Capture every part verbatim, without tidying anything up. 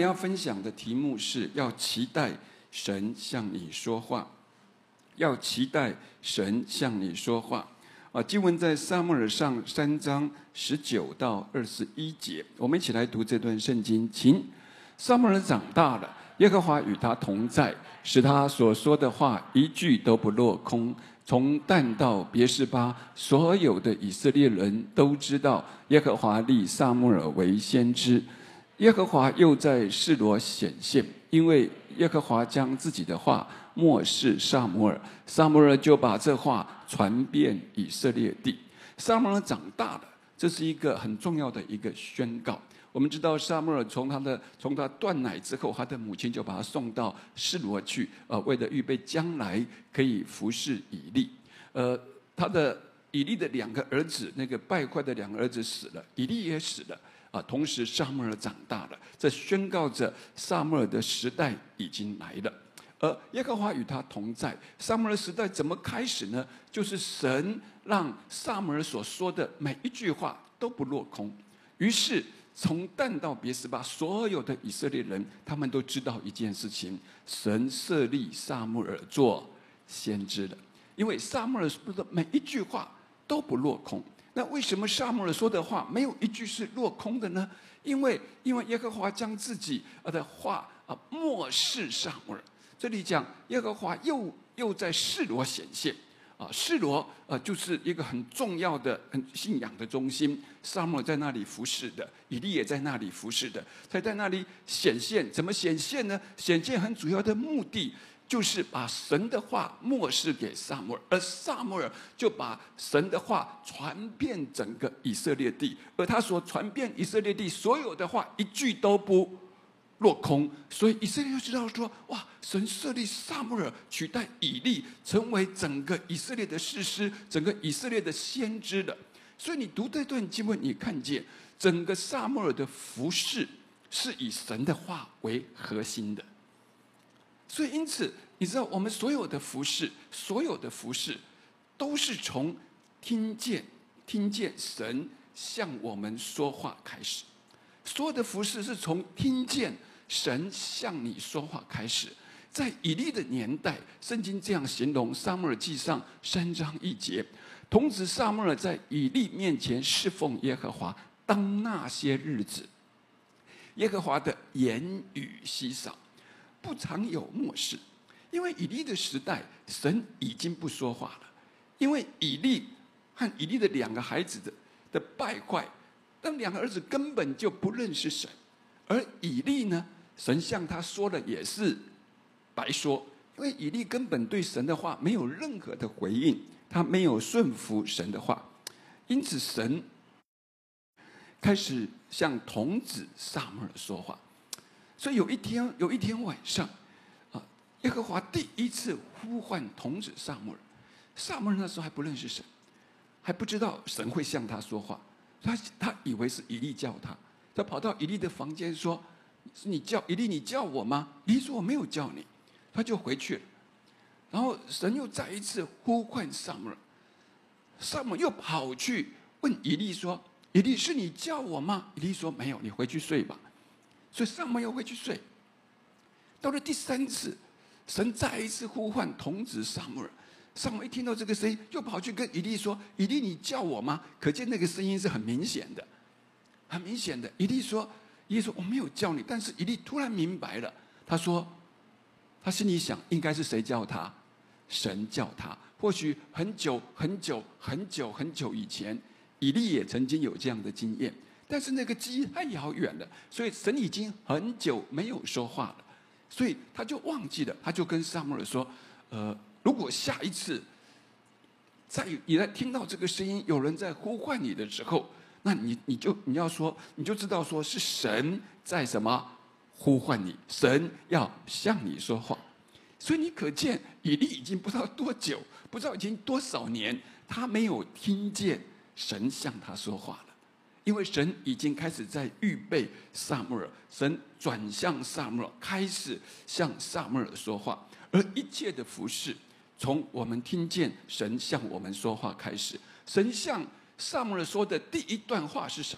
要分享的题目是要期待神向你说话，要期待神向你说话。啊，经文在撒母耳上三章十九到二十一节，我们一起来读这段圣经。请，撒母耳长大了，耶和华与他同在，使他所说的话一句都不落空。从但到别是巴，所有的以色列人都知道耶和华立撒母耳为先知。耶和华又在示罗显现，因为耶和华将自己的话默示撒母耳，撒母耳就把这话传遍以色列地。撒母耳长大了，这是一个很重要的一个宣告。我们知道撒母耳从他的从他断奶之后，他的母亲就把他送到示罗去，呃，为了预备将来可以服侍以利。呃，他的以利的两个儿子，那个败坏的两个儿子死了，以利也死了。啊，同时撒母耳长大了，这宣告着撒母耳的时代已经来了。而耶和华与他同在，撒母耳时代怎么开始呢？就是神让撒母耳所说的每一句话都不落空。于是从但到别是巴，所有的以色列人他们都知道一件事情：神设立撒母耳做先知了。因为撒母耳说的每一句话都不落空。那为什么撒母耳说的话没有一句是落空的呢？因为因为耶和华将自己的话啊默示撒母耳。这里讲耶和华又又在示罗显现啊，示罗呃就是一个很重要的、很信仰的中心。撒母耳在那里服侍的，以利也在那里服侍的，才在那里显现。怎么显现呢？显现很主要的目的就是把神的话默示给撒母耳，而撒母耳就把神的话传遍整个以色列地，而他所传遍以色列地所有的话一句都不落空。所以以色列就知道说，哇，神设立撒母耳取代以利，成为整个以色列的士师，整个以色列的先知了。所以你读这段经文，你看见整个撒母耳的服事是以神的话为核心的。所以因此你知道，我们所有的服事，所有的服事都是从听见听见神向我们说话开始。所有的服事是从听见神向你说话开始。在以利的年代，圣经这样形容，撒母耳记上三章一节，童子撒母耳在以利面前侍奉耶和华，当那些日子，耶和华的言语稀少，不常有默示。因为以利的时代，神已经不说话了。因为以利和以利的两个孩子的的败坏，那两个儿子根本就不认识神。而以利呢，神向他说了也是白说，因为以利根本对神的话没有任何的回应，他没有顺服神的话。因此神开始向童子撒母耳说话。所以有一天有一天晚上啊，耶和华第一次呼唤童子撒母耳。撒母耳那时候还不认识神，还不知道神会向他说话，他他以为是以利叫他，他跑到以利的房间说：“是你叫以利，你叫我吗？”以利说：“我没有叫你。”他就回去了。然后神又再一次呼唤撒母耳，撒母耳又跑去问以利说：“以利，是你叫我吗？”以利说：“没有，你回去睡吧。”所以撒母耳又回去睡。到了第三次，神再一次呼唤童子撒母耳。撒母耳一听到这个声音，又跑去跟以利说：“以利，你叫我吗？”可见那个声音是很明显的，很明显的。以利说：“以利说我没有叫你。”但是以利突然明白了，他说，他心里想，应该是谁叫他？神叫他。或许很久很久很久很久以前，以利也曾经有这样的经验，但是那个记忆太遥远了，所以神已经很久没有说话了，所以他就忘记了。他就跟撒母耳说：“呃。”如果下一次，在你在听到这个声音，有人在呼唤你的时候，那你你就你要说，你就知道说是神在什么呼唤你，神要向你说话。所以你可见以利已经不知道多久，不知道已经多少年，他没有听见神向他说话了，因为神已经开始在预备撒母耳，神转向撒母耳，开始向撒母耳说话，而一切的服事。从我们听见神向我们说话开始，神向撒母耳说的第一段话是什么？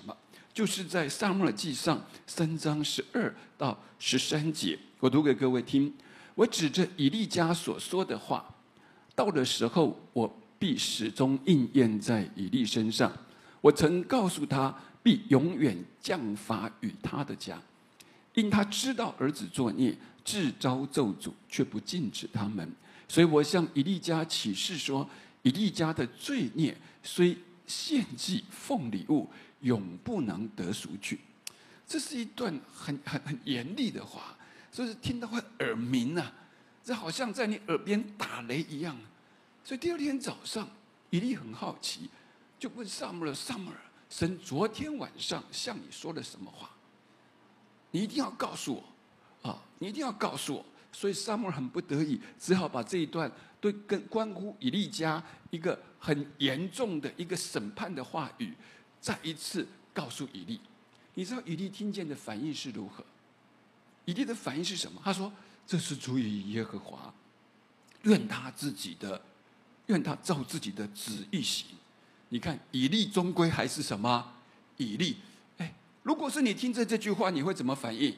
就是在撒母耳记上三章十二到十三节，我读给各位听。我指着以利家所说的话，到的时候，我必始终应验在以利身上。我曾告诉他，必永远降罚与他的家，因他知道儿子作孽，自招咒诅，却不禁止他们。所以我向以利家起誓说，以利家的罪孽虽献祭奉礼物，永不能得赎去。这是一段很很很严厉的话，所以听到会耳鸣啊，这好像在你耳边打雷一样。所以第二天早上，以利很好奇，就问撒母耳：撒母耳，神昨天晚上向你说了什么话？你一定要告诉我啊！你一定要告诉我。所以撒母耳很不得已，只好把这一段对跟关乎以利家一个很严重的一个审判的话语，再一次告诉以利。你知道以利听见的反应是如何？以利的反应是什么？他说：“这是出于耶和华，愿他自己的，愿他照自己的旨意行。”你看，以利终归还是什么？以利。哎，如果是你听着这句话，你会怎么反应？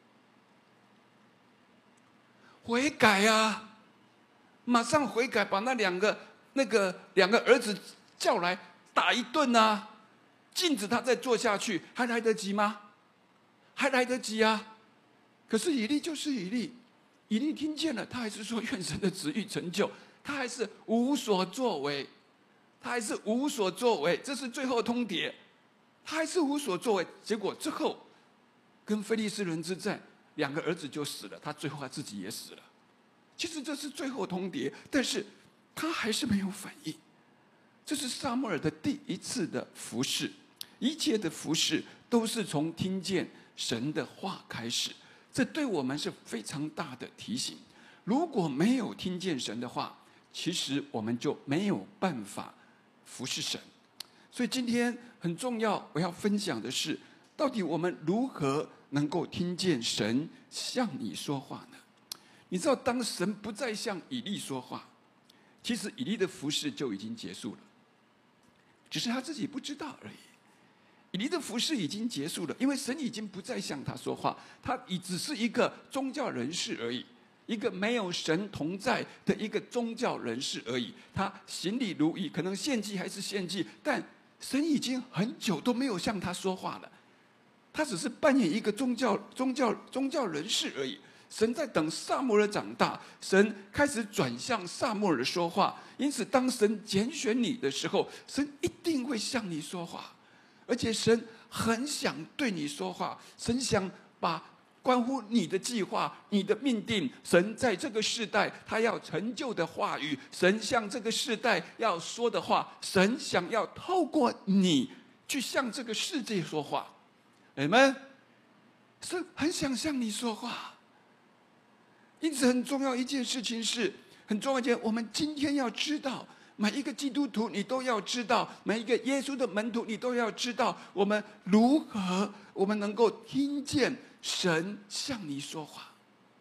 悔改啊！马上悔改，把那两个那个两个儿子叫来打一顿啊！禁止他再做下去，还来得及吗？还来得及啊！可是以利就是以利，以利听见了，他还是说愿神的旨意成就，他还是无所作为，他还是无所作为，这是最后通牒，他还是无所作为。结果之后跟非利士人之战，两个儿子就死了，他最后他自己也死了。其实这是最后通牒，但是他还是没有反应。这是撒母耳的第一次的服事，一切的服事都是从听见神的话开始，这对我们是非常大的提醒。如果没有听见神的话，其实我们就没有办法服侍神。所以今天很重要，我要分享的是，到底我们如何能够听见神向你说话呢？你知道，当神不再向以利说话，其实以利的服事就已经结束了，只是他自己不知道而已。以利的服事已经结束了，因为神已经不再向他说话，他已只是一个宗教人士而已，一个没有神同在的一个宗教人士而已。他行礼如仪，可能献祭还是献祭，但神已经很久都没有向他说话了。他只是扮演一个宗教宗教宗教人士而已。神在等撒母耳长大，神开始转向撒母耳说话。因此，当神拣选你的时候，神一定会向你说话，而且神很想对你说话。神想把关乎你的计划、你的命定，神在这个世代他要成就的话语，神向这个世代要说的话，神想要透过你去向这个世界说话。你们是很想向你说话。因此，很重要一件事情是，很重要一件，我们今天要知道，每一个基督徒你都要知道，每一个耶稣的门徒你都要知道，我们如何我们能够听见神向你说话。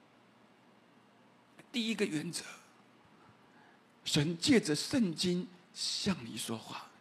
第一个原则，神借着圣经向你说话。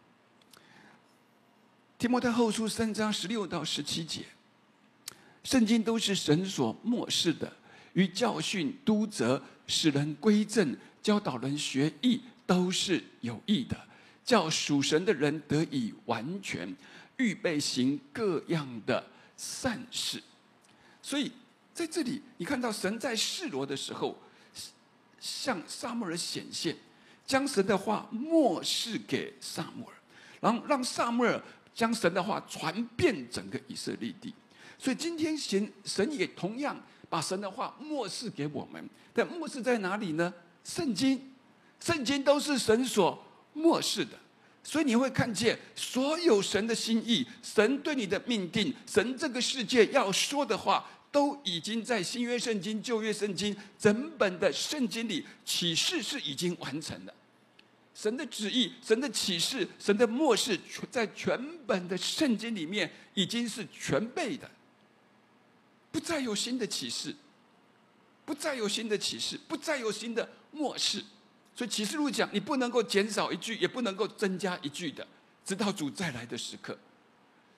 提摩太后书三章十六到十七节，圣经都是神所默示的，于教训、督责、使人归正、教导人学义，都是有益的，叫属神的人得以完全，预备行各样的善事。所以在这里，你看到神在示罗的时候，向撒母耳显现，将神的话默示给撒母耳，然后让撒母耳将神的话传遍整个以色列地。所以今天神神也同样把神的话默示给我们，但默示在哪里呢？圣经，圣经都是神所默示的，所以你会看见所有神的心意，神对你的命定，神这个世界要说的话，都已经在新约圣经、旧约圣经整本的圣经里启示是已经完成了。神的旨意、神的启示、神的默示，在全本的圣经里面已经是全备的，不再有新的启示，不再有新的启示，不再有新的默示。所以启示录讲，你不能够减少一句，也不能够增加一句的，直到主再来的时刻。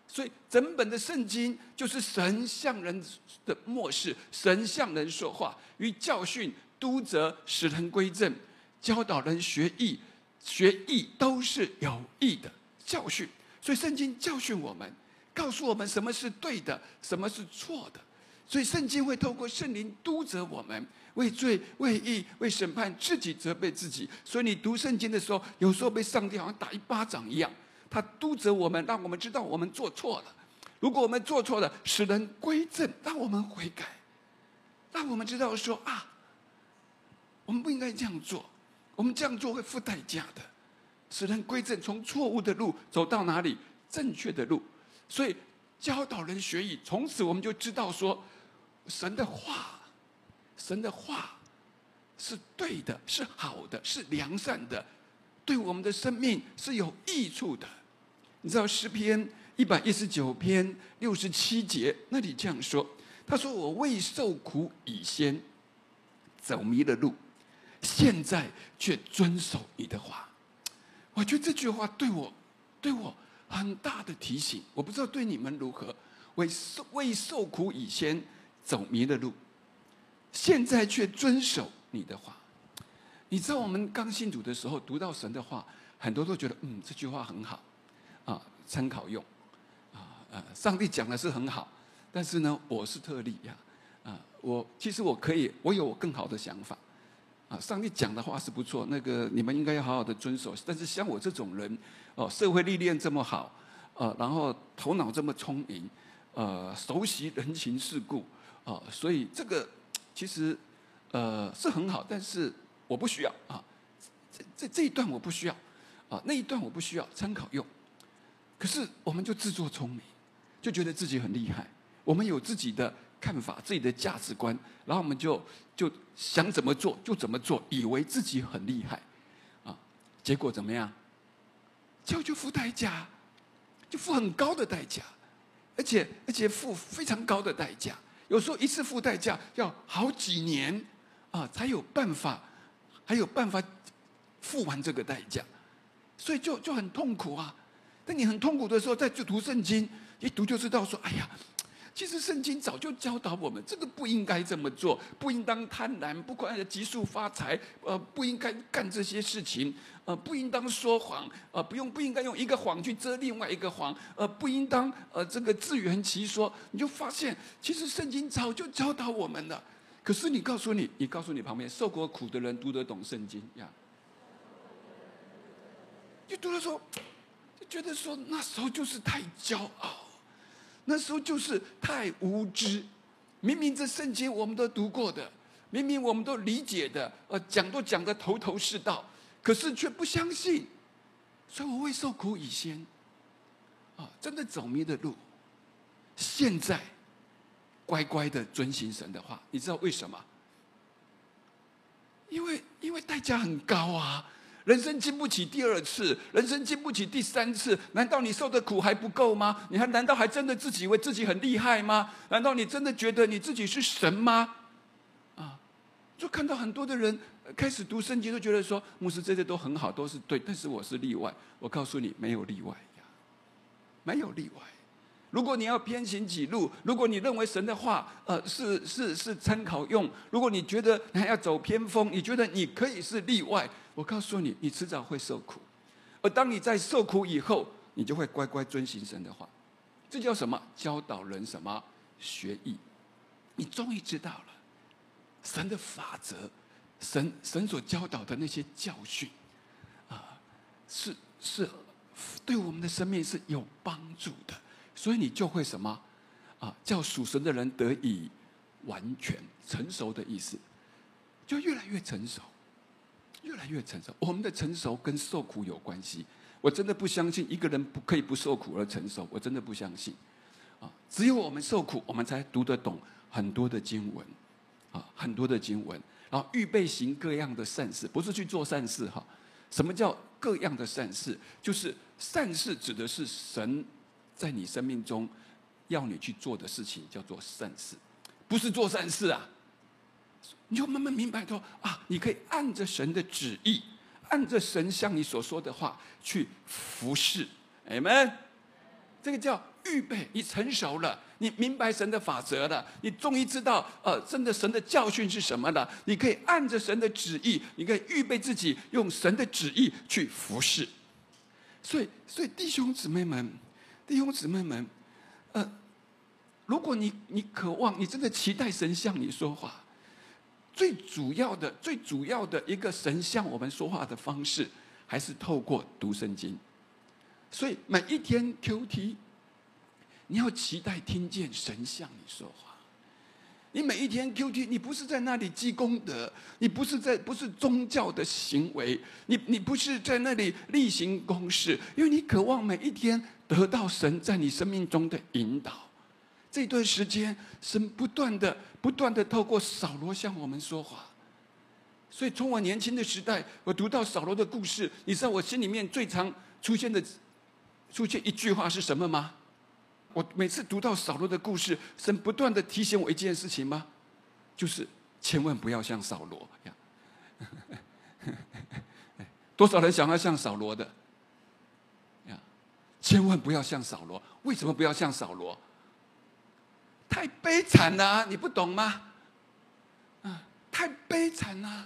所以整本的圣经就是神向人的默示，神向人说话，与教训、督责、使人归正、教导人学义，学义都是有益的教训。所以圣经教训我们，告诉我们什么是对的，什么是错的。所以圣经会透过圣灵督责我们，为罪、为义、为审判自己，责备自己。所以你读圣经的时候，有时候被上帝好像打一巴掌一样，他督责我们，让我们知道我们做错了。如果我们做错了，使人归正，让我们悔改，让我们知道说啊，我们不应该这样做，我们这样做会付代价的。使人归正，从错误的路走到哪里？正确的路。所以教导人学义，从此我们就知道说，神的话，神的话是对的，是好的，是良善的，对我们的生命是有益处的。你知道诗篇一百一十九篇六十七节那里这样说，他说：“我未受苦以先，走迷了路，现在却遵守你的话。”我觉得这句话对我，对我很大的提醒。我不知道对你们如何。未受未受苦以先，走迷了路，现在却遵守你的话。你知道我们刚信主的时候，读到神的话，很多都觉得嗯，这句话很好，啊，参考用，啊呃，上帝讲的是很好，但是呢，我是特例呀，啊，我其实我可以，我有更好的想法。啊，上帝讲的话是不错，那个你们应该要好好的遵守。但是像我这种人，哦，社会历练这么好，呃，然后头脑这么聪明，呃，熟悉人情世故，啊，所以这个其实呃是很好，但是我不需要啊。这这这一段我不需要，啊，那一段我不需要参考用。可是我们就自作聪明，就觉得自己很厉害，我们有自己的看法、自己的价值观，然后我们就就想怎么做就怎么做，以为自己很厉害，啊，结果怎么样？结果就付代价，就付很高的代价，而且而且付非常高的代价。有时候一次付代价要好几年啊，才有办法，还有办法付完这个代价，所以就就很痛苦啊。但你很痛苦的时候，再去读圣经，一读就知道说，哎呀。其实圣经早就教导我们，这个不应该这么做，不应当贪婪，不管急速发财，呃，不应该干这些事情，呃，不应当说谎，呃，不用不应该用一个谎去遮另外一个谎，呃，不应当呃这个自圆其说。你就发现，其实圣经早就教导我们了。可是你告诉你，你告诉你旁边受过苦的人读得懂圣经呀？就读的时候，就觉得说那时候就是太骄傲。那时候就是太无知，明明这圣经我们都读过的，明明我们都理解的，呃，讲都讲得头头是道，可是却不相信，所以我未受苦以先，啊，真的走迷的路，现在乖乖的遵行神的话，你知道为什么？因为因为代价很高啊。人生经不起第二次，人生经不起第三次，难道你受的苦还不够吗？你还难道还真的自己以为自己很厉害吗？难道你真的觉得你自己是神吗？啊，就看到很多的人开始读圣经，都觉得说牧师这些都很好，都是对，但是我是例外。我告诉你，没有例外呀，没有例外。如果你要偏行己路，如果你认为神的话，呃，是是是参考用，如果你觉得你还要走偏锋，你觉得你可以是例外，我告诉你，你迟早会受苦。而当你在受苦以后，你就会乖乖遵行神的话。这叫什么？教导人什么？学义。你终于知道了神的法则，神神所教导的那些教训，啊，是是对我们的生命是有帮助的。所以你就会什么啊？叫属神的人得以完全成熟的意思，就越来越成熟，越来越成熟。我们的成熟跟受苦有关系。我真的不相信一个人不可以不受苦而成熟，我真的不相信。啊，只有我们受苦，我们才读得懂很多的经文，啊，很多的经文，然后预备行各样的善事，不是去做善事哈。什么叫各样的善事？就是善事指的是神在你生命中要你去做的事情，叫做善事，不是做善事啊。你就慢慢明白说啊，你可以按着神的旨意，按着神向你所说的话去服侍，阿们。这个叫预备，你成熟了，你明白神的法则了，你终于知道，呃，真的神的教训是什么了。你可以按着神的旨意，你可以预备自己，用神的旨意去服侍。所以，所以弟兄姊妹们，弟兄姊妹们，呃，如果你你渴望，你真的期待神向你说话，最主要的、最主要的一个神向我们说话的方式，还是透过读圣经。所以每一天 Q T。你要期待听见神向你说话。你每一天 Q T， 你不是在那里积功德，你不是在不是宗教的行为，你你不是在那里例行公事，因为你渴望每一天得到神在你生命中的引导。这段时间，神不断的不断的透过扫罗向我们说话。所以从我年轻的时代，我读到扫罗的故事，你知道我心里面最常出现的出现一句话是什么吗？我每次读到扫罗的故事，神不断的提醒我一件事情吗？就是千万不要像扫罗呀！多少人想要像扫罗的呀？千万不要像扫罗。为什么不要像扫罗？太悲惨了啊，你不懂吗？啊，太悲惨了！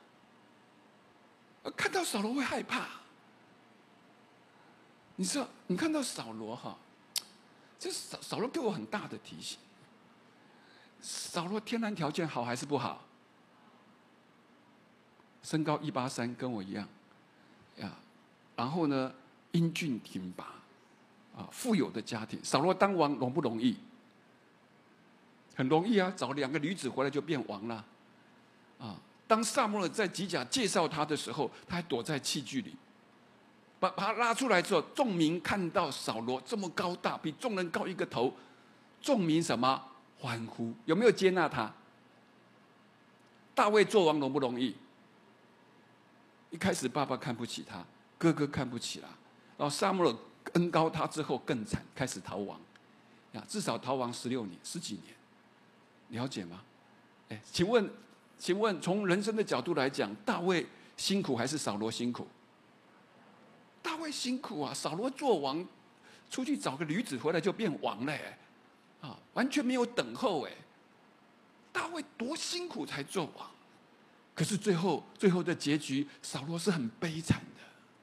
看到扫罗会害怕。你知道，你看到扫罗哈？这扫扫罗给我很大的提醒。扫罗天然条件好还是不好？身高一八三，跟我一样，呀，然后呢，英俊挺拔，啊，富有的家庭。扫罗当王容不容易？很容易啊，找两个女子回来就变王了。啊，当撒母耳在吉甲介绍他的时候，他还躲在器具里。把把他拉出来之后，众民看到扫罗这么高大，比众人高一个头，众民什么欢呼？有没有接纳他？大卫做王容不容易？一开始爸爸看不起他，哥哥看不起他，然后撒母耳恩膏他之后更惨，开始逃亡，呀，至少逃亡十六年、十几年，了解吗？哎，请问，请问从人生的角度来讲，大卫辛苦还是扫罗辛苦？大卫辛苦啊，扫罗做王，出去找个女子回来就变王了，啊，完全没有等候哎。大卫多辛苦才做王，可是最后最后的结局，扫罗是很悲惨的。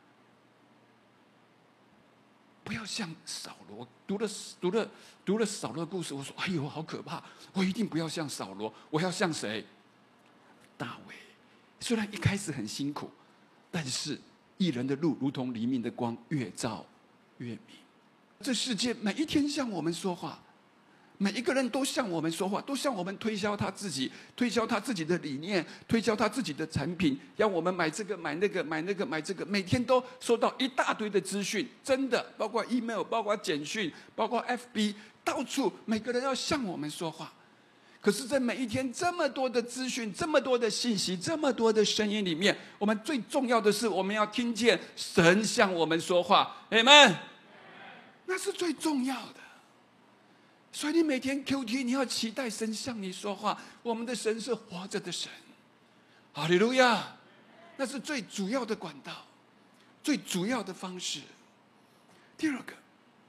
不要像扫罗，读了读了读了扫罗的故事，我说哎呦好可怕，我一定不要像扫罗，我要像谁？大卫。虽然一开始很辛苦，但是义人的路如同黎明的光，越照越明。这世界每一天向我们说话，每一个人都向我们说话，都向我们推销他自己，推销他自己的理念，推销他自己的产品，要我们买这个买那个买那个买这个，每天都收到一大堆的资讯，真的，包括 email， 包括简讯，包括 F B， 到处每个人要向我们说话。可是，在每一天这么多的资讯、这么多的信息、这么多的声音里面，我们最重要的是，我们要听见神向我们说话，阿们。那是最重要的。所以，你每天 Q T， 你要期待神向你说话。我们的神是活着的神，哈利路亚！那是最主要的管道，最主要的方式。第二个，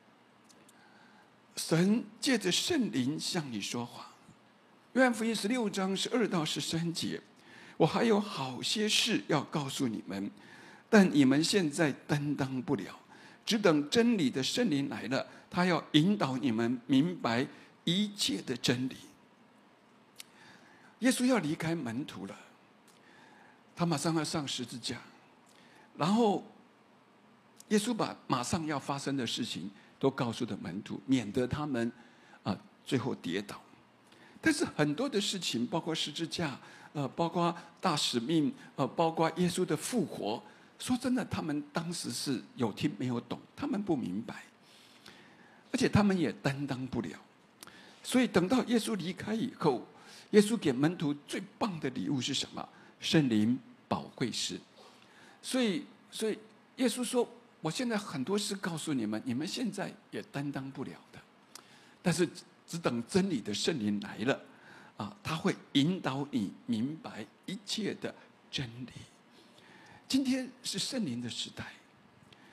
神借着圣灵向你说话。约翰福音十六章十二到十三节，我还有好些事要告诉你们，但你们现在担当不了，只等真理的圣灵来了，他要引导你们明白一切的真理。耶稣要离开门徒了，他马上要上十字架，然后耶稣把马上要发生的事情都告诉了门徒，免得他们啊最后跌倒。但是很多的事情，包括十字架，呃，包括大使命，呃，包括耶稣的复活，说真的，他们当时是有听没有懂，他们不明白，而且他们也担当不了。所以等到耶稣离开以后，耶稣给门徒最棒的礼物是什么？圣灵保惠师。所以，所以耶稣说：“我现在很多事告诉你们，你们现在也担当不了的，但是。”只等真理的圣灵来了，啊，他会引导你明白一切的真理。今天是圣灵的时代，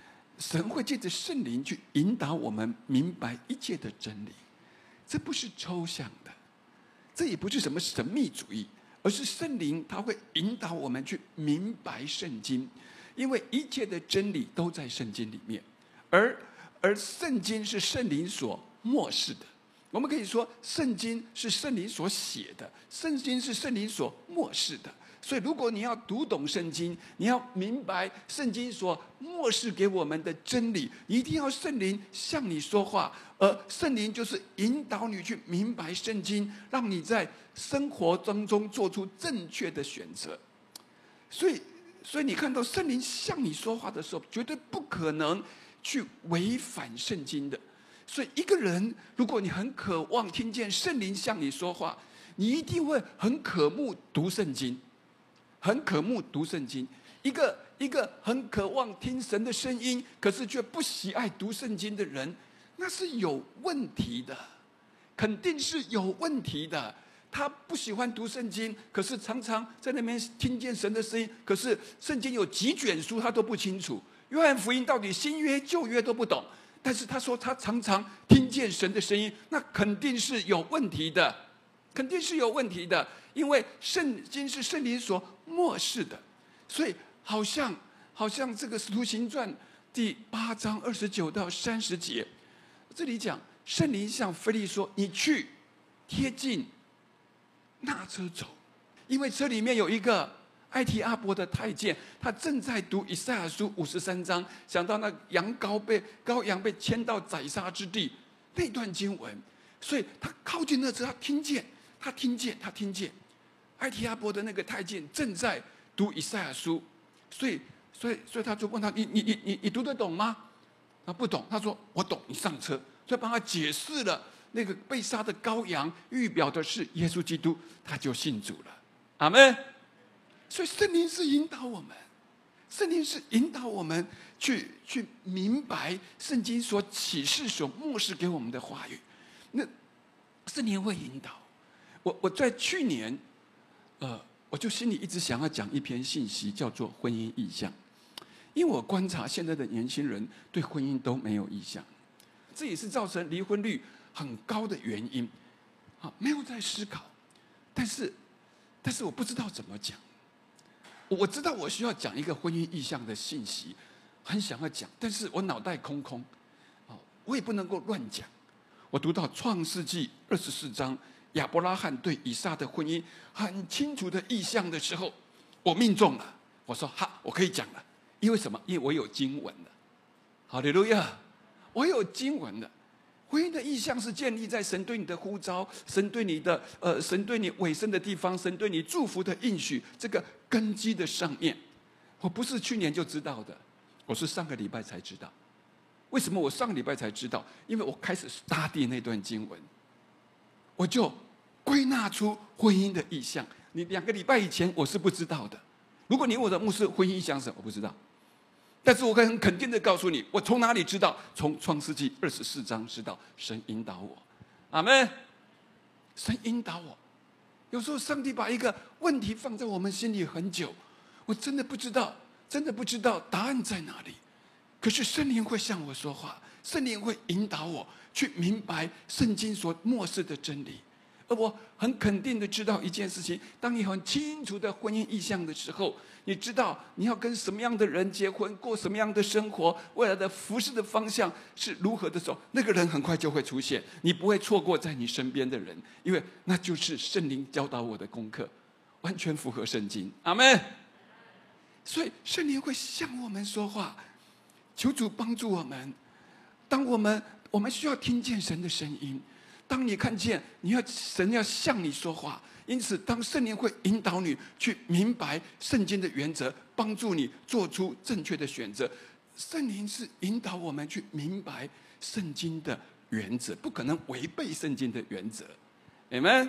神会借着圣灵去引导我们明白一切的真理。这不是抽象的，这也不是什么神秘主义，而是圣灵他会引导我们去明白圣经，因为一切的真理都在圣经里面，而而圣经是圣灵所默示的。我们可以说，圣经是圣灵所写的，圣经是圣灵所默示的。所以，如果你要读懂圣经，你要明白圣经所默示给我们的真理，你一定要圣灵向你说话，而圣灵就是引导你去明白圣经，让你在生活当中做出正确的选择。所以，所以你看到圣灵向你说话的时候，绝对不可能去违反圣经的。所以，一个人如果你很渴望听见圣灵向你说话，你一定会很渴慕读圣经。很渴慕读圣经，一个一个很渴望听神的声音，可是却不喜爱读圣经的人，那是有问题的，肯定是有问题的。他不喜欢读圣经，可是常常在那边听见神的声音，可是圣经有几卷书他都不清楚，约翰福音到底新约旧约都不懂，但是他说他常常听见神的声音，那肯定是有问题的，肯定是有问题的。因为圣经是圣灵所默示的，所以好像好像这个《使徒行传》第八章二十九到三十节，这里讲圣灵向腓利说：“你去贴近那车走，因为车里面有一个埃提阿伯的太监，他正在读以赛亚书五十三章，想到那羊羔被羔羊被牵到宰杀之地那段经文，所以他靠近那车，他听见，他听见，他听见。”埃提阿伯的那个太监正在读以赛亚书，所以，所以，所以他就问他：“你、你、你、你、你读得懂吗？”他不懂。他说：“我懂，你上车。”所以帮他解释了那个被杀的羔羊预表的是耶稣基督，他就信主了。阿们。所以圣灵是引导我们，圣灵是引导我们去去明白圣经所启示、所默示给我们的话语。那圣灵会引导我。我在去年。呃，我就心里一直想要讲一篇信息，叫做婚姻意象，因为我观察现在的年轻人对婚姻都没有意象，这也是造成离婚率很高的原因。啊，没有在思考，但是，但是我不知道怎么讲。我知道我需要讲一个婚姻意象的信息，很想要讲，但是我脑袋空空，啊，我也不能够乱讲。我读到创世纪二十四章。亚伯拉罕对以撒的婚姻很清楚的意象的时候，我命中了。我说：“哈，我可以讲了，因为什么？因为我有经文了。哈利路亚，我有经文了。婚姻的意象是建立在神对你的呼召、神对你的呃、神对你委身的地方、神对你祝福的应许这个根基的上面。我不是去年就知道的，我是上个礼拜才知道。为什么我上个礼拜才知道？因为我开始 study 那段经文。”我就归纳出婚姻的意象。你两个礼拜以前我是不知道的。如果你问我的牧师婚姻意象是什么，我不知道。但是我可以很肯定的告诉你，我从哪里知道？从创世纪二十四章知道，神引导我。阿们。神引导我。有时候上帝把一个问题放在我们心里很久，我真的不知道，真的不知道答案在哪里。可是圣灵会向我说话，圣灵会引导我去明白圣经所默示的真理。而我很肯定的知道一件事情：当你很清楚的婚姻意象的时候，你知道你要跟什么样的人结婚，过什么样的生活，未来的服事的方向是如何的时候，那个人很快就会出现，你不会错过在你身边的人，因为那就是圣灵教导我的功课，完全符合圣经。阿们。所以圣灵会向我们说话，求主帮助我们。当我们我们需要听见神的声音，当你看见你要神要向你说话，因此当圣灵会引导你去明白圣经的原则，帮助你做出正确的选择。圣灵是引导我们去明白圣经的原则，不可能违背圣经的原则。Amen。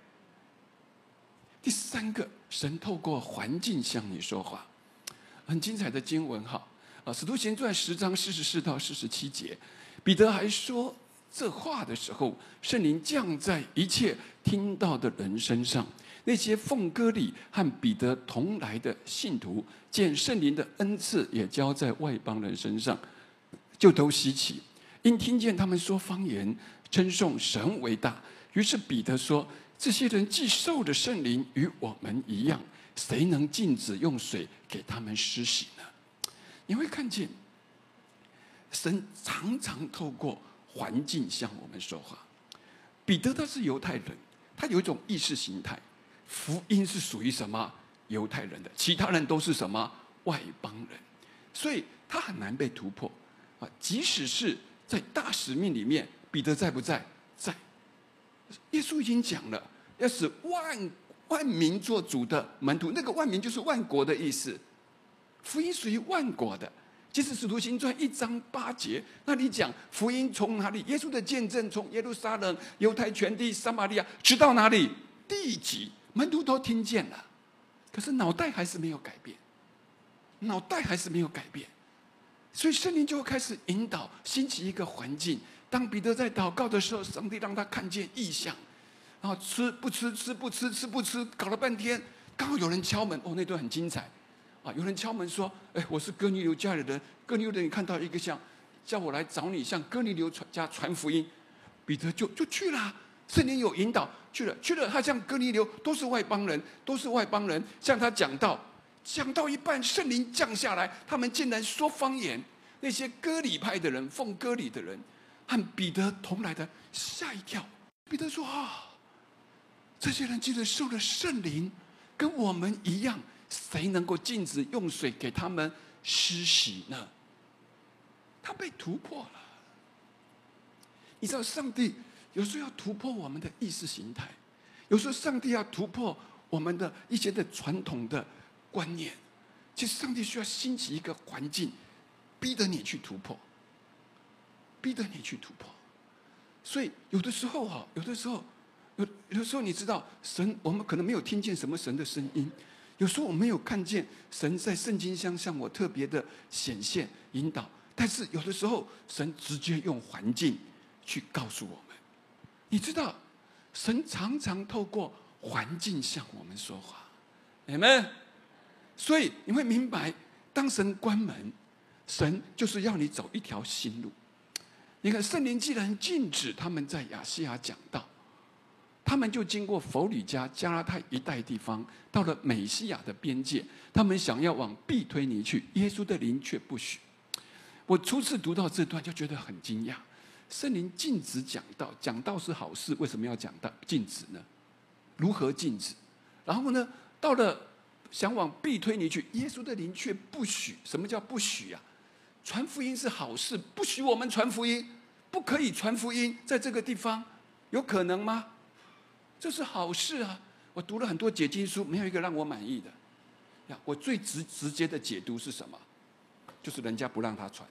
第三个，神透过环境向你说话，很精彩的经文哈。啊，《使徒行传》十章四十四到四十七节，彼得还说这话的时候，圣灵降在一切听到的人身上。那些奉割礼和彼得同来的信徒，见圣灵的恩赐也交在外邦人身上， 就都稀奇，因听见他们说方言，称颂神为大。于是彼得说：这些人既受的圣灵与我们一样，谁能禁止用水给他们施洗呢？你会看见，神常常透过环境向我们说话。彼得他是犹太人，他有一种意识形态，福音是属于什么？犹太人的，其他人都是什么？外邦人，所以他很难被突破啊！即使是在大使命里面，彼得在不在？在。耶稣已经讲了，要使万万民做主的门徒，那个万民就是万国的意思。福音属于万国的。其实《使徒行传》一章八节，那里讲福音从哪里？耶稣的见证从耶路撒冷、犹太全地、撒玛利亚，直到哪里？地极，门徒都听见了，可是脑袋还是没有改变，脑袋还是没有改变，所以圣灵就会开始引导，兴起一个环境。当彼得在祷告的时候，上帝让他看见异象，然后吃不吃，吃不吃，吃不吃，搞了半天，刚好有人敲门，哦，那段很精彩。啊！有人敲门说：“哎，我是哥尼流家里人。哥尼流的人看到一个像，叫我来找你，向哥尼流家传福音。”彼得就就去了。圣灵有引导，去了去了。他向哥尼流都是外邦人，都是外邦人，向他讲道，讲到一半，圣灵降下来，他们竟然说方言。那些割礼派的人，奉割礼的人，和彼得同来的吓一跳。彼得说：“啊，这些人既然受了圣灵，跟我们一样。”谁能够禁止用水给他们施洗呢？他被突破了。你知道，上帝有时候要突破我们的意识形态，有时候上帝要突破我们的一些的传统的观念。其实，上帝需要兴起一个环境，逼得你去突破，逼得你去突破。所以，有的时候哈，有的时候，有有的时候，你知道，神我们可能没有听见什么神的声音。有时候我没有看见神在圣经上向我特别的显现引导，但是有的时候神直接用环境去告诉我们。你知道，神常常透过环境向我们说话，阿们。所以你会明白，当神关门，神就是要你走一条新路。你看，圣灵既然禁止他们在亚细亚讲道，他们就经过弗吕家、加拉太一带地方，到了美西亚的边界。他们想要往庇推尼去，耶稣的灵却不许。我初次读到这段，就觉得很惊讶。圣灵禁止讲道，讲道是好事，为什么要讲道禁止呢？如何禁止？然后呢，到了想往庇推尼去，耶稣的灵却不许。什么叫不许啊？传福音是好事，不许我们传福音，不可以传福音，在这个地方有可能吗？这是好事啊！我读了很多解经书，没有一个让我满意的。呀，我最直直接的解读是什么？就是人家不让他传。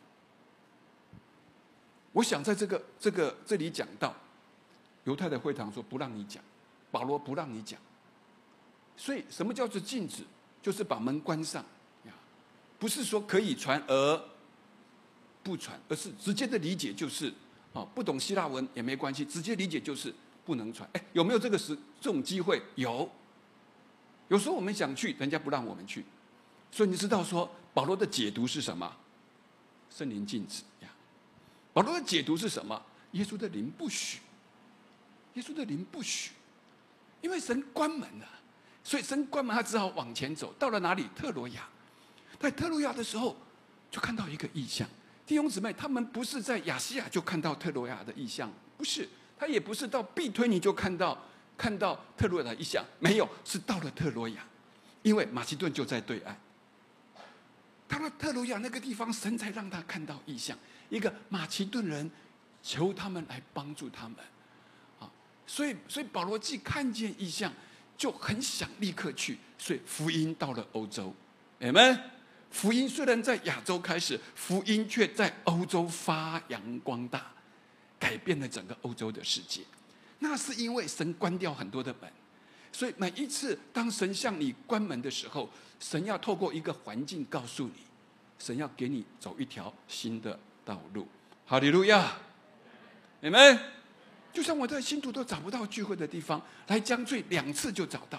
我想在这个这个这里讲到，犹太的会堂说不让你讲，保罗不让你讲。所以什么叫做禁止？就是把门关上呀，不是说可以传而不传，而是直接的理解就是啊，不懂希腊文也没关系，直接理解就是。不能传，哎，有没有这个时这种机会？有。有时候我们想去，人家不让我们去，所以你知道说保罗的解读是什么？圣灵禁止呀。保罗的解读是什么？耶稣的灵不许。耶稣的灵不许，因为神关门了，所以神关门，他只好往前走。到了哪里？特罗亚。在特罗亚的时候，就看到一个异象。弟兄姊妹，他们不是在亚细亚就看到特罗亚的异象，不是。他也不是到庇推尼就看到看到特罗亚的异象，没有，是到了特罗亚，因为马其顿就在对岸。到了特罗亚那个地方，神才让他看到异象，一个马其顿人求他们来帮助他们，啊，所以所以保罗既看见异象，就很想立刻去，所以福音到了欧洲，阿们。福音虽然在亚洲开始，福音却在欧洲发扬光大。改变了整个欧洲的世界，那是因为神关掉很多的门，所以每一次当神向你关门的时候，神要透过一个环境告诉你，神要给你走一条新的道路。哈利路亚，你们就像我在新竹都找不到聚会的地方，来江翠两次就找到了，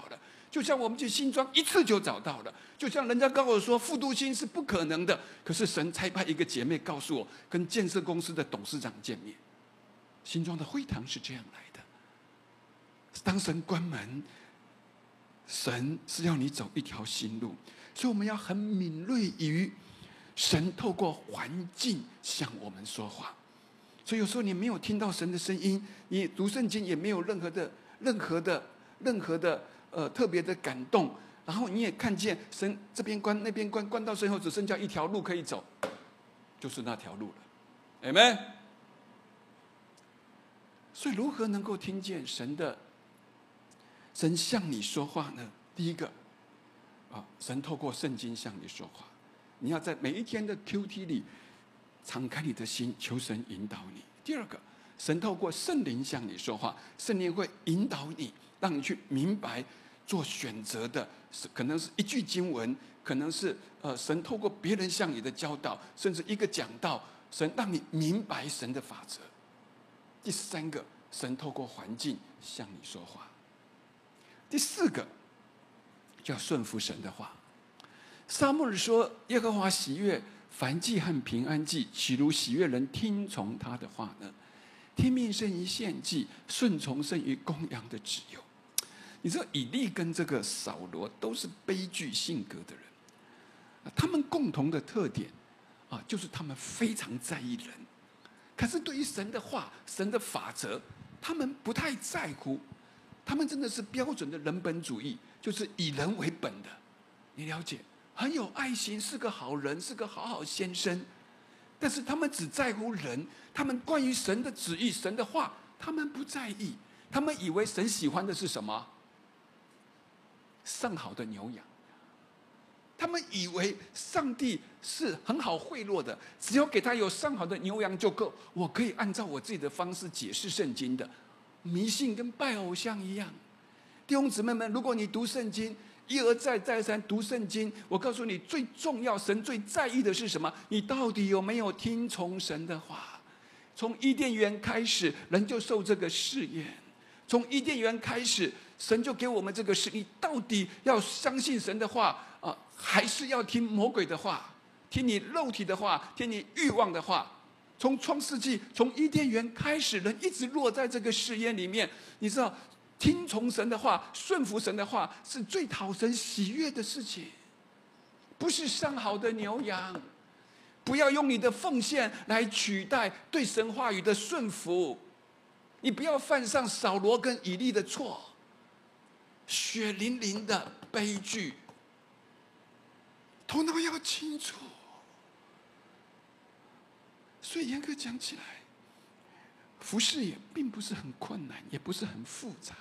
就像我们去新庄一次就找到了，就像人家告诉我说复读新是不可能的，可是神差派一个姐妹告诉我，跟建设公司的董事长见面。新庄的会堂是这样来的。当神关门，神是要你走一条新路，所以我们要很敏锐于神透过环境向我们说话。所以有时候你没有听到神的声音，你读圣经也没有任何的、任何的、任何的呃特别的感动，然后你也看见神这边关那边关，关到最后只剩下一条路可以走，就是那条路了。Amen。所以如何能够听见神的神向你说话呢？第一个啊，神透过圣经向你说话，你要在每一天的 Q T 里敞开你的心，求神引导你。第二个，神透过圣灵向你说话，圣灵会引导你，让你去明白做选择的，可能是一句经文，可能是呃神透过别人向你的教导，甚至一个讲道，神让你明白神的法则。第三个，神透过环境向你说话。第四个，就要顺服神的话。撒母耳说：“耶和华喜悦燔祭和平安祭，岂如喜悦人听从他的话呢？听命胜于献祭，顺从胜于公羊的脂油。”你知道以利跟这个扫罗都是悲剧性格的人，他们共同的特点啊，就是他们非常在意人，可是对于神的话、神的法则，他们不太在乎。他们真的是标准的人本主义，就是以人为本的。你了解？很有爱心，是个好人，是个好好先生。但是他们只在乎人，他们关于神的旨意、神的话，他们不在意。他们以为神喜欢的是什么？上好的牛羊。他们以为上帝是很好贿赂的，只要给他有上好的牛羊就够，我可以按照我自己的方式解释圣经的。迷信跟拜偶像一样。弟兄姊妹们，如果你读圣经，一而再再三读圣经，我告诉你，最重要，神最在意的是什么？你到底有没有听从神的话？从伊甸园开始，人就受这个试验。从伊甸园开始，神就给我们这个事，你到底要相信神的话啊，还是要听魔鬼的话？听你肉体的话，听你欲望的话？从创世纪，从伊甸园开始，人一直落在这个试验里面。你知道，听从神的话，顺服神的话，是最讨神喜悦的事情，不是上好的牛羊。不要用你的奉献来取代对神话语的顺服。你不要犯上扫罗跟以利的错，血淋淋的悲剧。头脑要清楚。所以严格讲起来，服事也并不是很困难，也不是很复杂，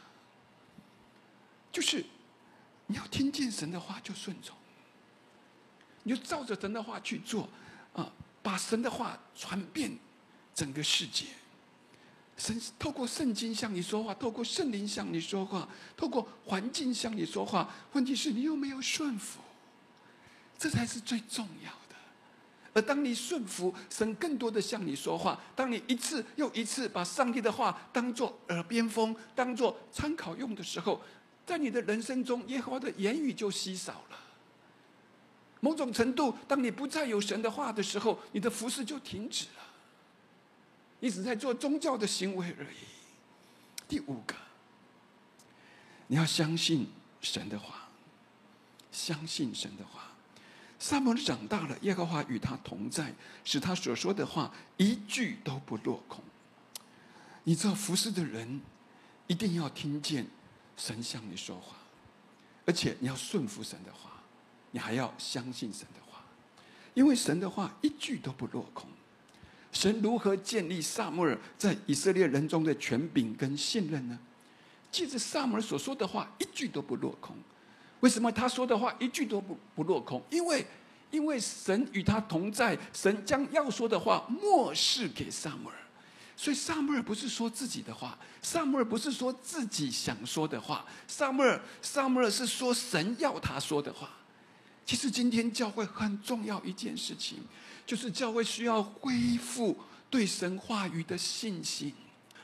就是你要听见神的话就顺从，你就照着神的话去做啊，把神的话传遍整个世界。神透过圣经向你说话，透过圣灵向你说话，透过环境向你说话。问题是你有没有顺服？这才是最重要的。而当你顺服，神更多的向你说话。当你一次又一次把上帝的话当作耳边风，当作参考用的时候，在你的人生中，耶和华的言语就稀少了。某种程度，当你不再有神的话的时候，你的服事就停止了。你只在做宗教的行为而已。第五个，你要相信神的话，相信神的话。撒母耳长大了，耶和华与他同在，使他所说的话一句都不落空。你知道服侍的人一定要听见神向你说话，而且你要顺服神的话，你还要相信神的话，因为神的话一句都不落空。神如何建立撒母耳在以色列人中的权柄跟信任呢？借着撒母耳所说的话一句都不落空。为什么他说的话一句都不不落空？因为因为神与他同在，神将要说的话默示给撒母耳。所以撒母耳不是说自己的话，撒母耳不是说自己想说的话，撒母耳撒母耳是说神要他说的话。其实今天教会很重要一件事情，就是教会需要恢复对神话语的信心。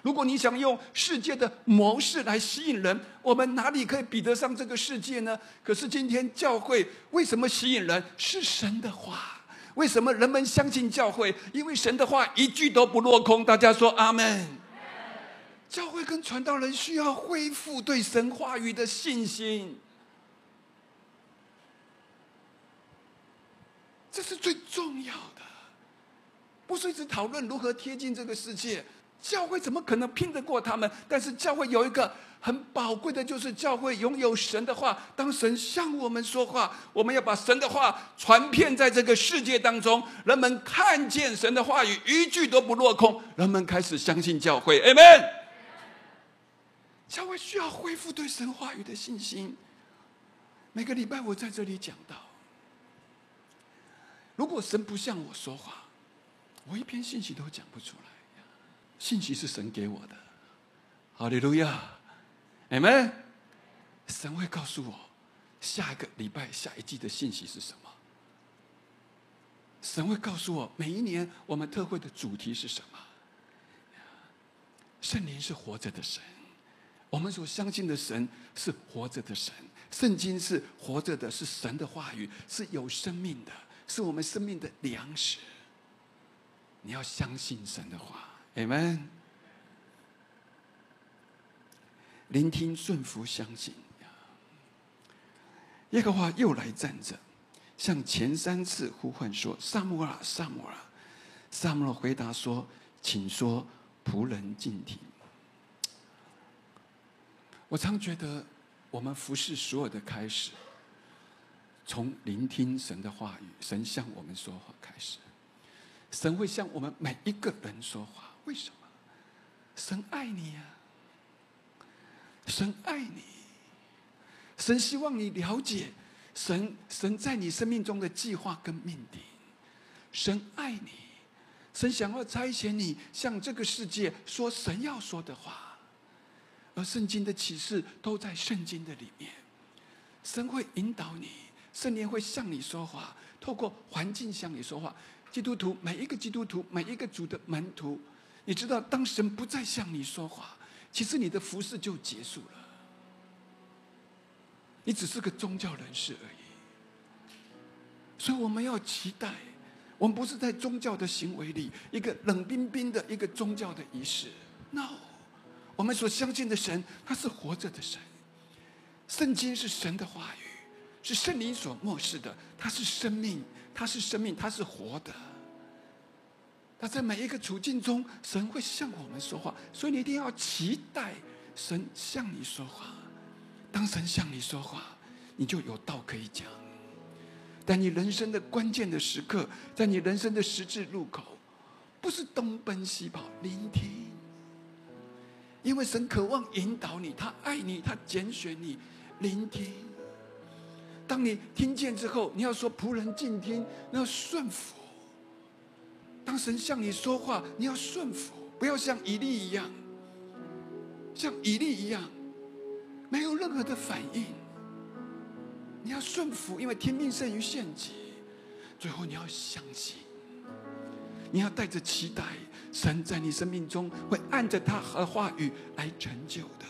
如果你想用世界的模式来吸引人，我们哪里可以比得上这个世界呢？可是今天教会为什么吸引人？是神的话。为什么人们相信教会？因为神的话一句都不落空。大家说阿们。教会跟传道人需要恢复对神话语的信心，这是最重要的。不是一直讨论如何贴近这个世界，教会怎么可能拼得过他们？但是教会有一个很宝贵的，就是教会拥有神的话。当神向我们说话，我们要把神的话传遍在这个世界当中，人们看见神的话语一句都不落空，人们开始相信教会。 Amen。 教会需要恢复对神话语的信心。每个礼拜我在这里讲到，如果神不向我说话，我一篇信息都讲不出来。信息是神给我的，哈利路亚，阿们。神会告诉我下一个礼拜下一季的信息是什么。神会告诉我每一年我们特会的主题是什么。圣灵是活着的神，我们所相信的神是活着的神，圣经是活着的，是神的话语，是有生命的，是我们生命的粮食。你要相信神的话， Amen。 聆听、顺服、相信。耶和华又来站着，向前三次呼唤说：“撒母耳，撒母耳！”撒母耳回答说：“请说，仆人静听。”我常觉得，我们服侍所有的开始，从聆听神的话语，神向我们说话开始。神会向我们每一个人说话，为什么？神爱你啊！神爱你，神希望你了解神神在你生命中的计划跟命定。神爱你，神想要差遣你向这个世界说神要说的话，而圣经的启示都在圣经的里面。神会引导你，圣灵会向你说话，透过环境向你说话。基督徒，每一个基督徒，每一个主的门徒，你知道，当神不再向你说话，其实你的服事就结束了，你只是个宗教人士而已。所以我们要期待，我们不是在宗教的行为里一个冷冰冰的一个宗教的仪式。No， 我们所相信的神，他是活着的神。圣经是神的话语，是圣灵所默示的，它是生命，它是生命，它是活的。那在每一个处境中，神会向我们说话，所以你一定要期待神向你说话。当神向你说话，你就有道可以讲。在你人生的关键的时刻，在你人生的十字路口，不是东奔西跑，聆听。因为神渴望引导你，他爱你，他拣选你，聆听。当你听见之后，你要说仆人静听，你要顺服。当神向你说话，你要顺服，不要像以利一样，像以利一样，没有任何的反应。你要顺服，因为听命胜于献祭。最后你要相信，你要带着期待，神在你生命中会按着他的话语来成就的。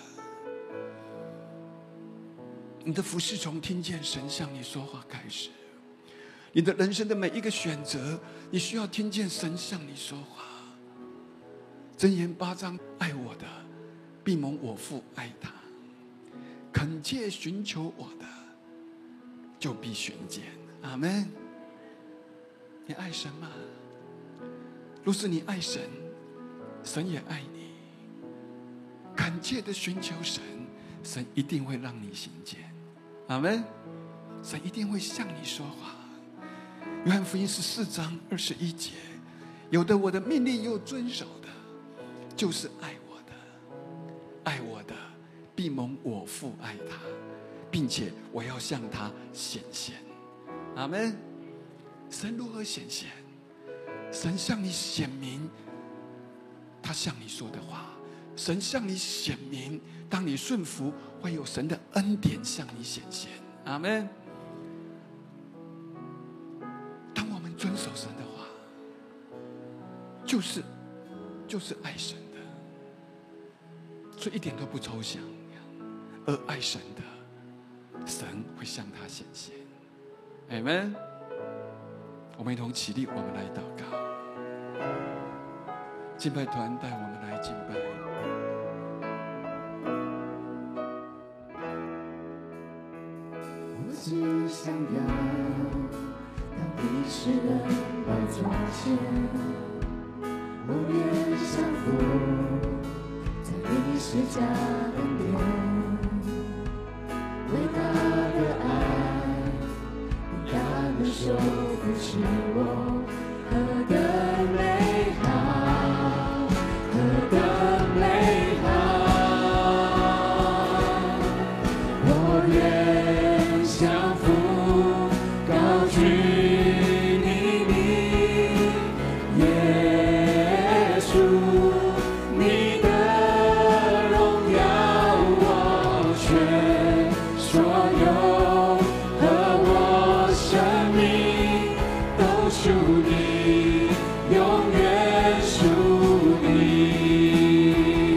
你的服事从听见神向你说话开始。你的人生的每一个选择，你需要听见神向你说话。箴言八章，爱我的必蒙我父爱他，恳切寻求我的就必寻见。阿们。你爱神吗？若是你爱神，神也爱你。恳切的寻求神，神一定会让你寻见。阿们。神一定会向你说话。约翰福音十四章二十一节，有的我的命令又遵守的，就是爱我的。爱我的必蒙我父爱他，并且我要向他显现。阿们。神如何显现？神向你显明他向你说的话，神向你显明，当你顺服，会有神的恩典向你显现。阿们。遵守神的话，就是就是爱神的。 所以一点都不抽象。而爱神的，神会向他显现。阿们。我们一同起立，我们来祷告。敬拜团带我们来敬拜。 我只想要到你世人宝座前，我愿降服在你施加恩典，伟大的爱，伟大的手扶持我，何等美好，何等美好，我愿降服，高举你名，耶稣，你的荣耀我全所有，和我生命都属你，永远属你。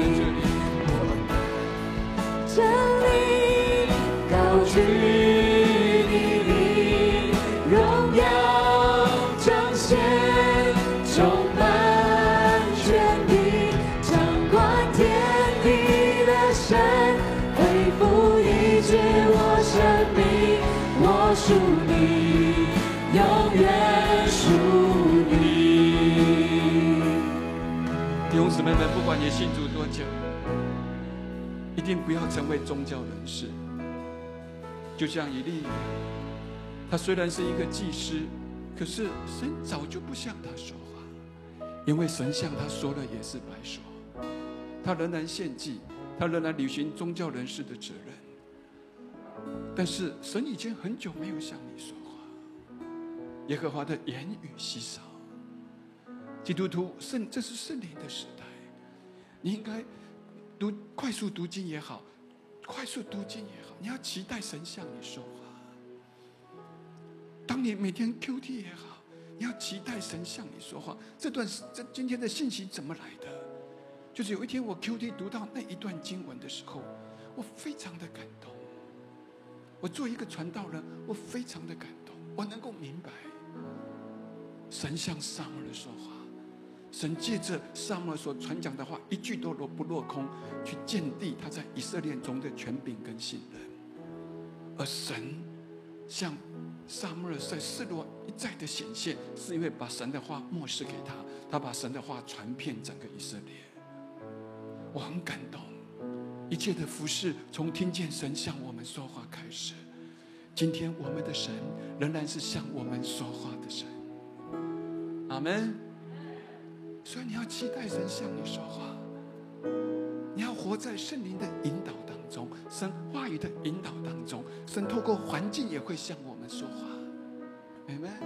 在这里，高举你名，荣耀彰显，充满权柄，掌管天地的神，恢复医治我生命，我属你，永远属你。 弟兄姊妹们，不管你信主多久，一定不要成为宗教人士。就像以利亚，他虽然是一个祭司，可是神早就不向他说话，因为神向他说了也是白说。他仍然献祭，他仍然履行宗教人士的责任。但是神已经很久没有向你说话，耶和华的言语稀少。基督徒圣，这是圣灵的时代，你应该读快速读经也好，快速读经也好，你要期待神向你说话。当你每天 Q T 也好，你要期待神向你说话。这段这今天的信息怎么来的？就是有一天我 Q T 读到那一段经文的时候，我非常的感动。我做一个传道人，我非常的感动，我能够明白神向撒母耳说话，神借着撒母耳所传讲的话，一句都不落空，去建立他在以色列中的权柄跟信任。而神向撒母耳在示罗一再的显现，是因为把神的话默示给他，他把神的话传遍整个以色列。我很感动，一切的服事从听见神向我们说话开始。今天我们的神仍然是向我们说话的神。阿们。所以你要期待神向你说话，你要活在圣灵的引导当中，神话语的引导当中，神透过环境也会向我们说话。阿们。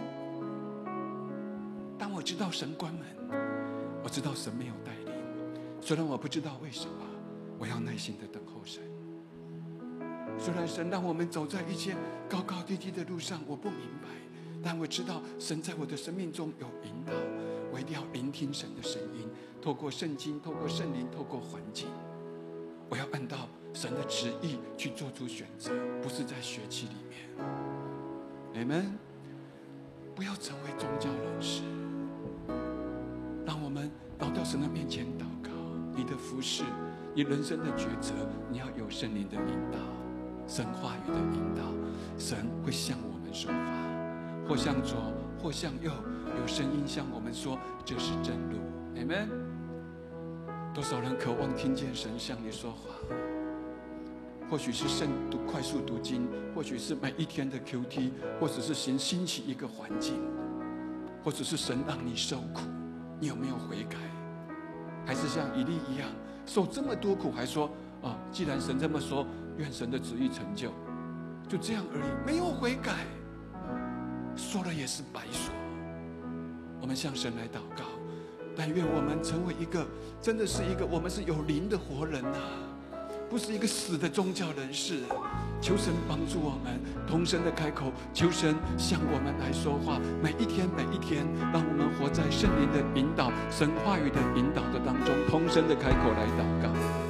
当我知道神关门，我知道神没有带领，虽然我不知道为什么，我要耐心的等候神。虽然神让我们走在一些高高低低的路上，我不明白，但我知道神在我的生命中有引导，我一定要聆听神的声音，透过圣经，透过圣灵，透过环境，我要按照神的旨意去做出选择，不是在血气里面。阿们。不要成为宗教人士，让我们来到神的面前祷告。你的服事，你人生的抉择，你要有圣灵的引导，神话语的引导，神会向我们说话，或向左，或向右，有声音向我们说这是正路。阿们。多少人渴望听见神向你说话？或许是圣读快速读经，或许是每一天的 Q T， 或者是先兴起一个环境，或者是神让你受苦，你有没有悔改？还是像以利一样受这么多苦，还说啊，既然神这么说，愿神的旨意成就，就这样而已，没有悔改，说了也是白说。我们向神来祷告，但愿我们成为一个真的是一个我们是有灵的活人啊，不是一个死的宗教人士。求神帮助我们同声的开口，求神向我们来说话，每一天每一天，让我们活在圣灵的引导、神话语的引导的当中，同声的开口来祷告。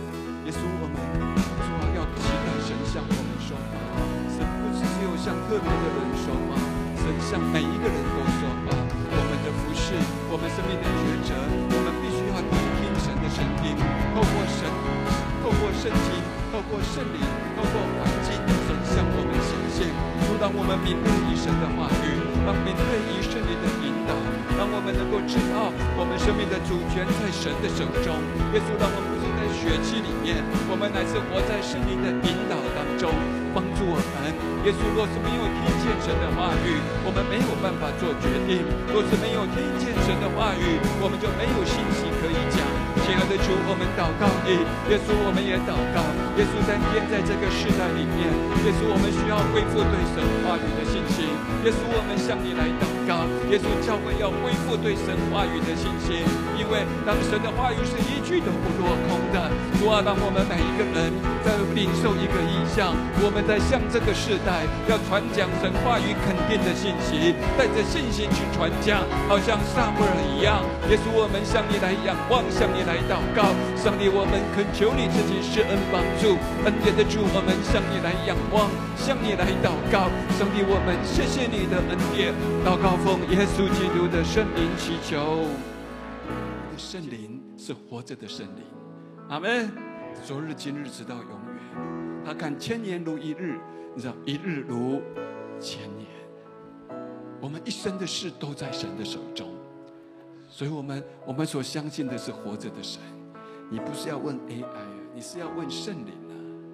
耶稣，我们主啊，要期待神向我们说话。神不是只有向特别的人说话，神向每一个人都说话。我们的服事，我们生命的抉择，我们必须要聆听神的声音，透过神，透过圣经，透过圣灵，透过环境，神向我们显现，让我们敏锐于神的话语，让敏锐于圣灵的引导，让我们能够知道我们生命的主权在神的手中。耶稣，让我们不是在血气里面，我们乃是活在圣灵的引导当中，帮助我们。耶稣，若是没有听见神的话语，我们没有办法做决定；若是没有听见神的话语，我们就没有信息可以讲。亲爱的主，我们祷告你，耶稣，我们也祷告。耶稣，在现在这个时代里面，耶稣，我们需要恢复对神话语的信心。耶稣，我们向你来祷告。耶稣，教会要恢复对神话语的信心，因为当神的话语是一句都不落空的。主啊，让我们每一个人在领受一个意象，我们在向这个世代要传讲神话语肯定的信息，带着信心去传讲，好像撒母耳一样。耶稣，我们向你来仰望，向你来祷告。上帝，我们恳求你自己施恩帮助，恩典的主，我们向你来仰望，向你来祷告。上帝，我们谢谢你的恩典，祷告奉耶稣基督的圣名祈求。圣灵是活着的圣灵，阿们。昨日今日直到永远，他看千年如一日，你知道一日如千年。我们一生的事都在神的手中，所以我们我们所相信的是活着的神。你不是要问 A I， 你是要问圣灵啊，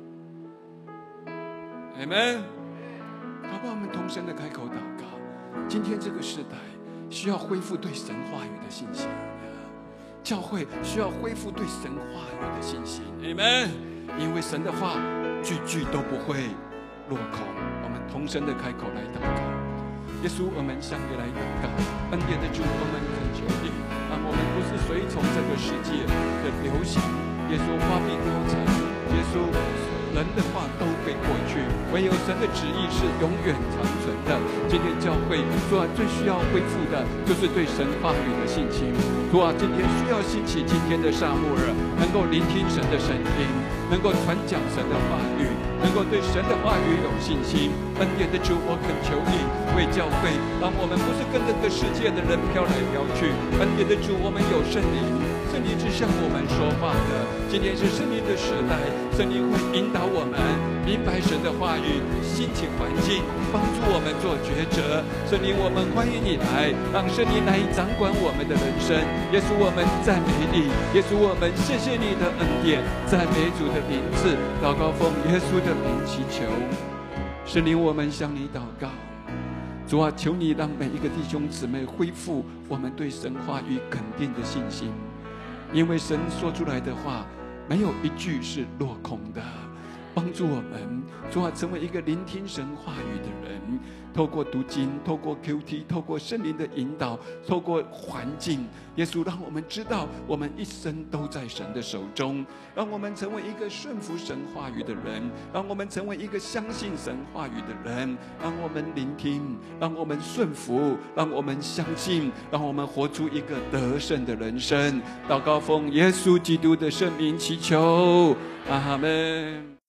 阿们。好不好？我们同声的开口祷告。今天这个时代需要恢复对神话语的信心，教会需要恢复对神话语的信心，阿们。因为神的话句句都不会落空。我们同声的开口来祷告。耶稣，我们向你来祷告，恩典的主，我们恳求你，让我们不是随从这个世界的流行。耶稣，花必凋残，耶稣，人的话都会过去，唯有神的旨意是永远长存的。今天教会主啊，最需要恢复的就是对神话语的信心。主啊，今天需要兴起今天的撒母耳，能够聆听神的声音，能够传讲神的话语，能够对神的话语有信心。恩典的主，我恳求你为教会，让我们不是跟着这个世界的人飘来飘去。恩典的主，我们有圣灵，圣灵是向我们说话的。今天是圣灵的时代，圣灵会引导我们明白神的话语，兴起环境，帮助我们做抉择。圣灵，我们欢迎你来，让圣灵来掌管我们的人生。耶稣，我们赞美你。耶稣，我们谢谢你的恩典，赞美主的名字，祷告奉耶稣的名祈求。圣灵，我们向你祷告。主啊，求你让每一个弟兄姊妹恢复我们对神话语肯定的信心，因为神说出来的话没有一句是落空的。帮助我们，主啊，成为一个聆听神话语的人，透过读经，透过 Q T， 透过圣灵的引导，透过环境，耶稣让我们知道我们一生都在神的手中，让我们成为一个顺服神话语的人，让我们成为一个相信神话语的人，让我们聆听，让我们顺服，让我们相信，让我们活出一个得胜的人生。祷告奉耶稣基督的圣名祈求，阿们。